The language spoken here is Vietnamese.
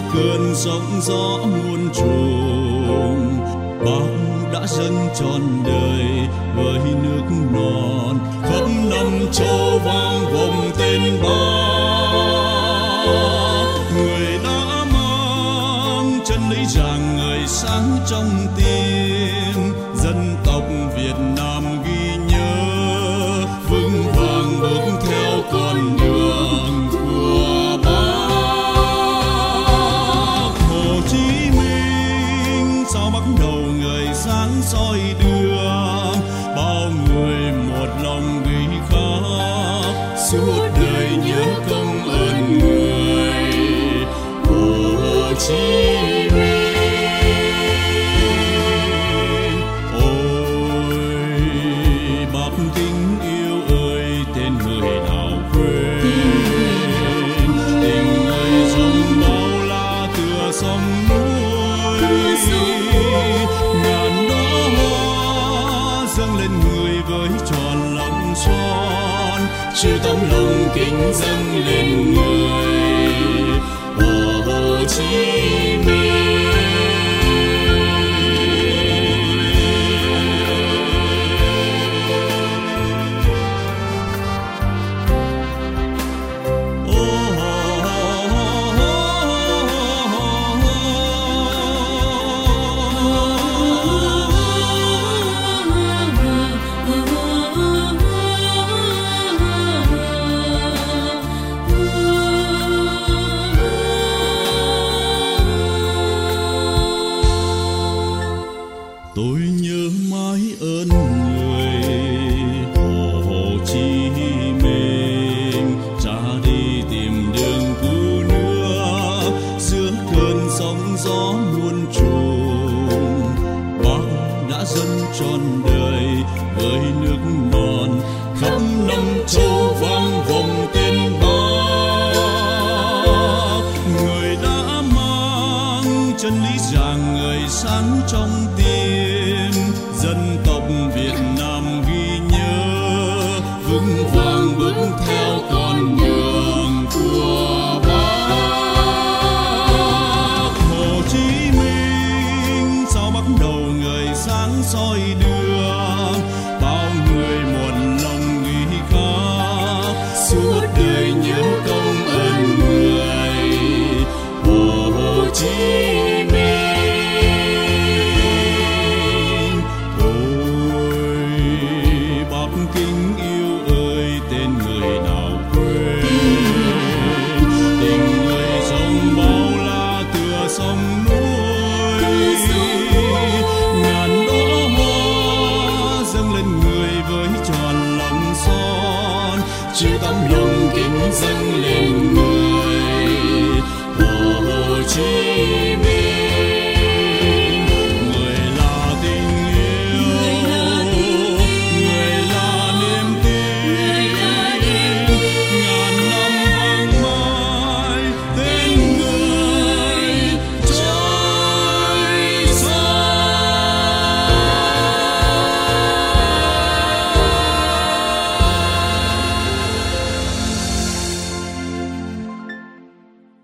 cơn sóng gió muôn trùng. Bác đã dâng trọn đời với nước non, khắp năm châu vang vọng tên Bác. Người đã mang chân lý rạng ngời sáng trong tim, dân tộc Việt Nam ghi nhớ vững vàng bước theo con đường của Bác. Hồ Chí Minh sao bắt đầu người sáng soi đường, bao người một lòng ghi khắc suốt đời nhớ công ơn người. Hồ Chí chư tấm lòng kính dâng lên người. Hồ Chí Minh. Tôi nhớ mãi ơn người Hồ Chí Minh, ra đi tìm đường cứu nước giữa cơn sóng gió muôn trùng. Bác đã dâng trọn đời với nước non, khắp năm châu vang vọng tên Bác. Người đã mang chân lý rạng ngời sáng trong tim, dân tộc Việt Nam ghi nhớ vững vàng